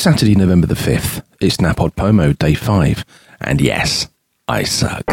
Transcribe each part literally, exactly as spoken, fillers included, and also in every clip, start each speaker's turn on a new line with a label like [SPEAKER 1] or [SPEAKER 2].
[SPEAKER 1] Saturday, November the fifth. It's NaPodPoMo, day five. And yes, I suck.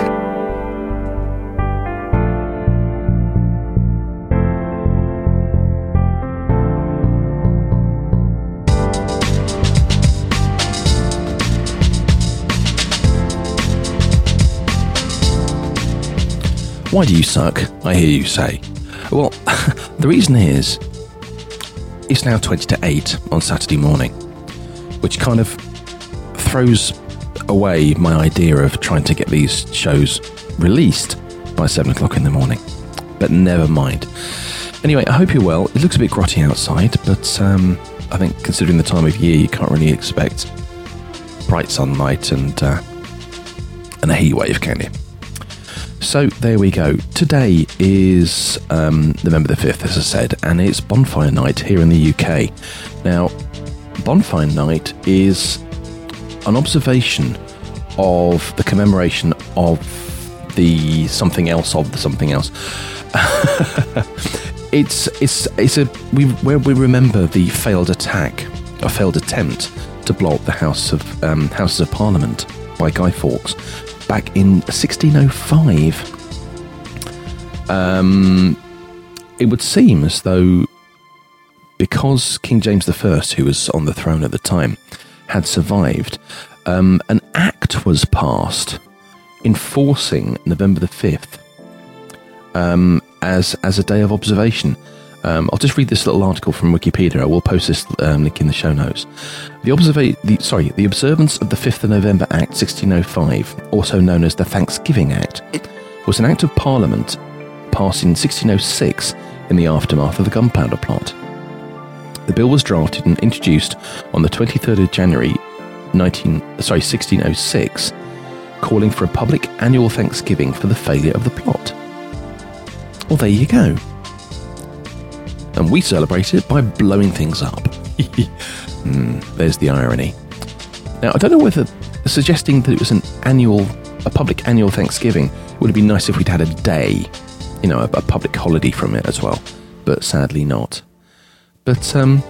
[SPEAKER 1] Why do you suck? I hear you say. Well, the reason is, it's now twenty to eight on Saturday morning, which kind of throws away my idea of trying to get these shows released by seven o'clock in the morning. But never mind. Anyway, I hope you're well. It looks a bit grotty outside, but um, I think considering the time of year, you can't really expect bright sunlight and, uh, and a heat wave, can you? So there we go. Today is um, November the fifth, as I said, and it's Bonfire Night here in the U K. Now, Bonfire Night is an observation of the commemoration of the something else of the something else. it's it's it's a we where we remember the failed attack, a failed attempt to blow up the House of um, Houses of Parliament by Guy Fawkes. Back in sixteen oh five, um, it would seem as though because King James the First, who was on the throne at the time, had survived, um, an act was passed enforcing November the fifth um, as as a day of observation. Um, I'll just read this little article from Wikipedia. I will post this um, link in the show notes. The observa- the, sorry, the observance of the fifth of November Act sixteen oh five, also known as the Thanksgiving Act, was an act of Parliament passed in sixteen oh six in the aftermath of the Gunpowder Plot. The bill was drafted and introduced on the twenty-third of January nineteen, sorry, sixteen oh six, calling for a public annual Thanksgiving for the failure of the plot. Well, there you go. And we celebrate it by blowing things up. mm, there's the irony. Now, I don't know whether suggesting that it was an annual, a public annual Thanksgiving would have been nice if we'd had a day, you know, a, a public holiday from it as well. But sadly not. But, um,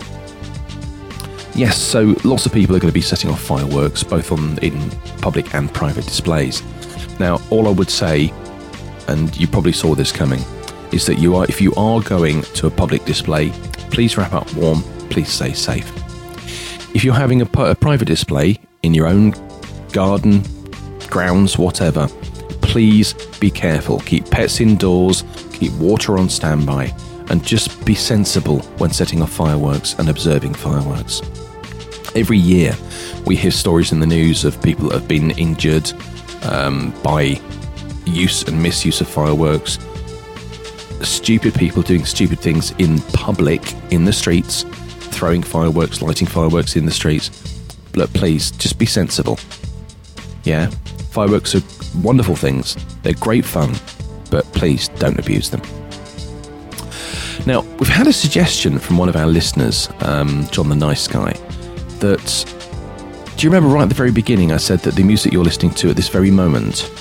[SPEAKER 1] yes, so lots of people are going to be setting off fireworks, both on in public and private displays. Now, all I would say, and you probably saw this coming, is that you are, if you are going to a public display, please wrap up warm, please stay safe. If you're having a, a private display in your own garden, grounds, whatever, please be careful. Keep pets indoors, keep water on standby, and just be sensible when setting off fireworks and observing fireworks. Every year, we hear stories in the news of people that have been injured um, by use and misuse of fireworks. Stupid people doing stupid things in public, in the streets, throwing fireworks, lighting fireworks in the streets. Look, please, just be sensible. Yeah? Fireworks are wonderful things. They're great fun, but please don't abuse them. Now, we've had a suggestion from one of our listeners, um, John the Nice Guy, that, do you remember right at the very beginning I said that the music you're listening to at this very moment,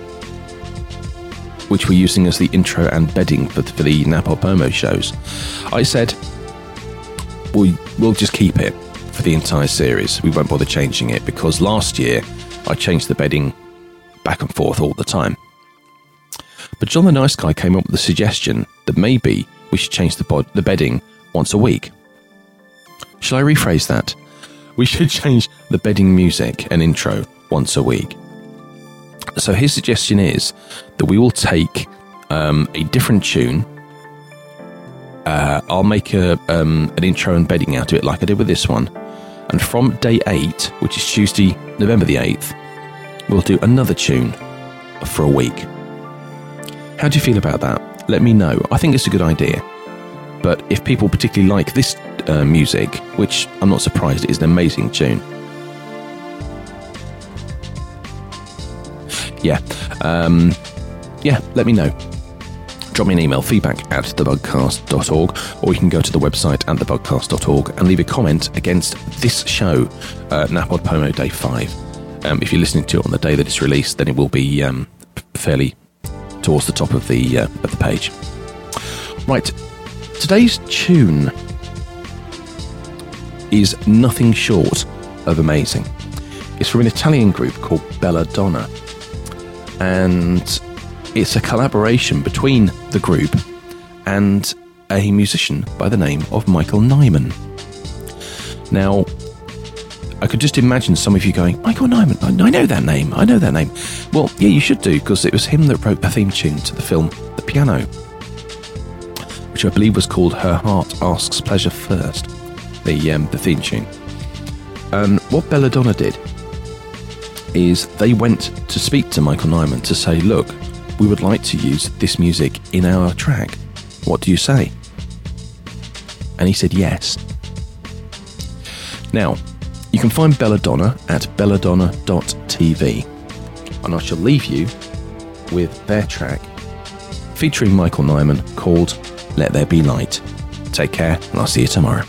[SPEAKER 1] which we're using as the intro and bedding for, for the NaPodPoMo shows, I said, we, we'll just keep it for the entire series. We won't bother changing it, because last year I changed the bedding back and forth all the time. But John the Nice Guy came up with the suggestion that maybe we should change the, bod- the bedding once a week. Shall I rephrase that? We should change the bedding music and intro once a week. So his suggestion is that we will take um, a different tune. Uh, I'll make a, um, an intro and bedding out of it like I did with this one. And from day eight, which is Tuesday, November the eighth, we'll do another tune for a week. How do you feel about that? Let me know. I think it's a good idea. But if people particularly like this uh, music, which I'm not surprised, it is an amazing tune. Yeah, um, yeah, let me know. Drop me an email, feedback at the bugcast dot org, or you can go to the website at the bugcast dot org and leave a comment against this show, uh, NaPodPoMo Day five. Um, if you're listening to it on the day that it's released, then it will be um, fairly towards the top of the uh, of the page. Right, today's tune is nothing short of amazing. It's from an Italian group called Belladonna, and it's a collaboration between the group and a musician by the name of Michael Nyman. Now, I could just imagine some of you going, Michael Nyman, I know that name, I know that name. Well, yeah, you should do, because it was him that wrote the theme tune to the film The Piano, which I believe was called Her Heart Asks Pleasure First, the um, the theme tune. And what Belladonna did is they went to speak to Michael Nyman to say, look, we would like to use this music in our track. What do you say? And he said yes. Now, you can find Belladonna at belladonna dot t v, and I shall leave you with their track featuring Michael Nyman called Let There Be Light. Take care, and I'll see you tomorrow.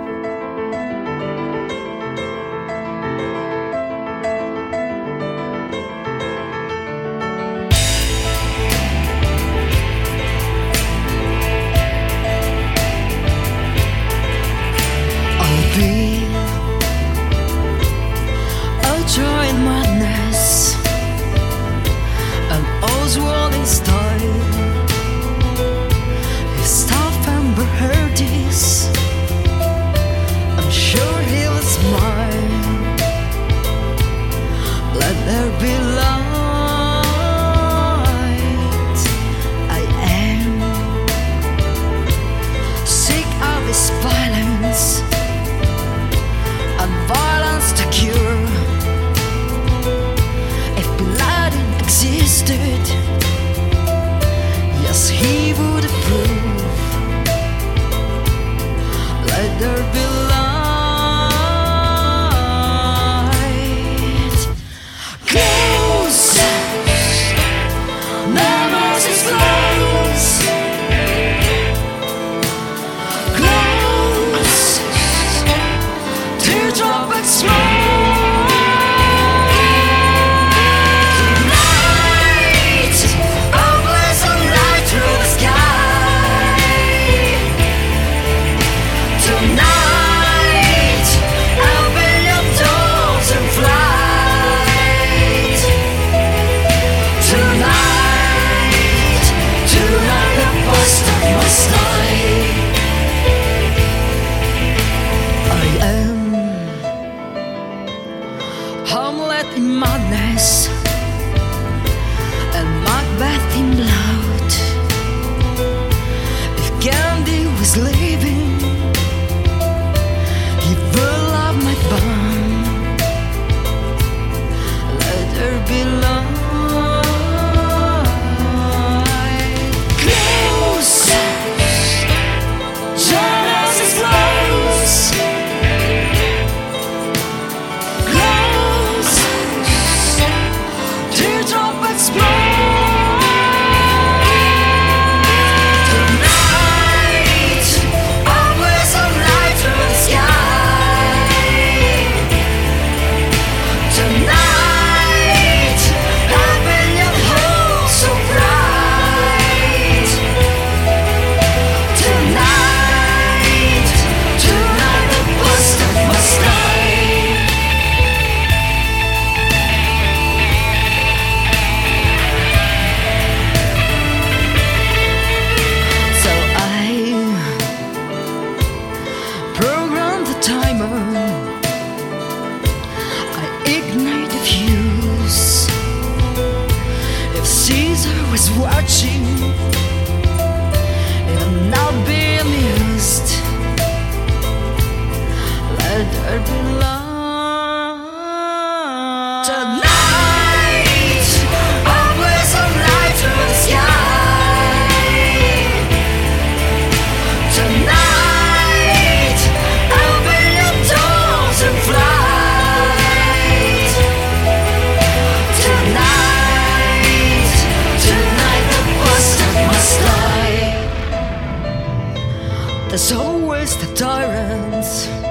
[SPEAKER 2] There's always the tyrant.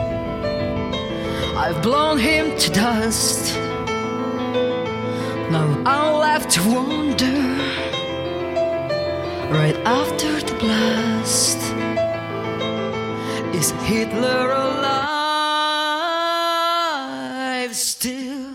[SPEAKER 2] I've blown him to dust. Now I'm left to wonder. Right after the blast, is Hitler alive? still.